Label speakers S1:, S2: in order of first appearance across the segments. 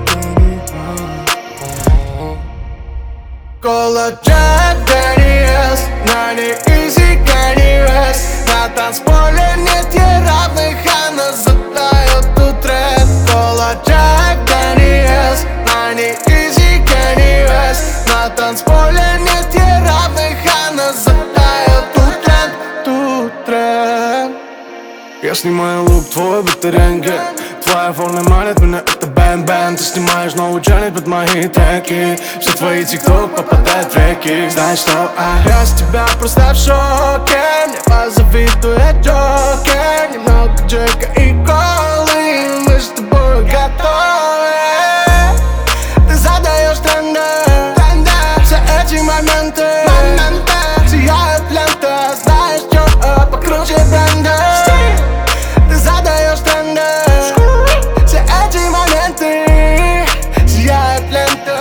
S1: Кола Джек Дэниелс, на ней Изи Кэнни Вест. На танцполе нет ей равных, она задает тут рэп. Кола Джек Дэниелс, на ней Изи Кэнни Вест. На танцполе нет ей равных, она задает тут рэп. Я снимаю лук твой, будто рентген. Твоя форма манит меня, это бэм-бэм. Ты снимаешь новый челлендж под мои треки. Все твои тикток попадают в реки. Знаешь что, я с тебя просто в шоке. Мне позавидует Джокер. Немного Джека и колы, мы с тобой готовы. Ты задаешь тренды, все эти моменты сияют лента. Знаешь что, покруче бренда. Ты задаешь тренды, все эти моменты сияют лента.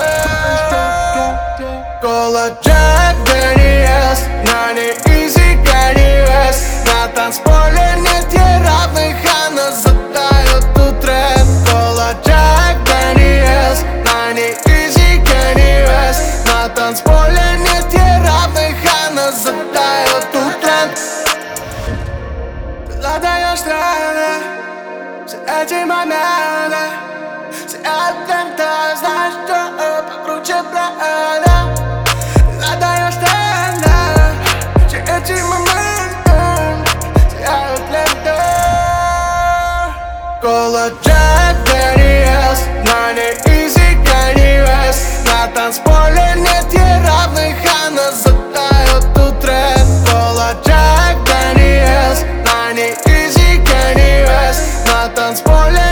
S1: Кола Джек Дэниелс, на ней Изи Кэнни Вест. На танцполе нет ей равных, она задает тут рэп. Кола Джек Дэниелс, на ней Изи Кэнни Вест. На танцполе нет ей равных, она задает тут рэп. Ты задаешь тренды, все эти моменты сияют лента. Знаешь что, покруче бренда. Ты задаешь тренды, все эти моменты сияют лента. Кола Джек Дэниелс, на ней Изи Кэнни Вест. На танцполе нет ей равных, она задает тут рэп. Кола Джек Дэниелс, на ней Изи Кэнни Вест. На танцполе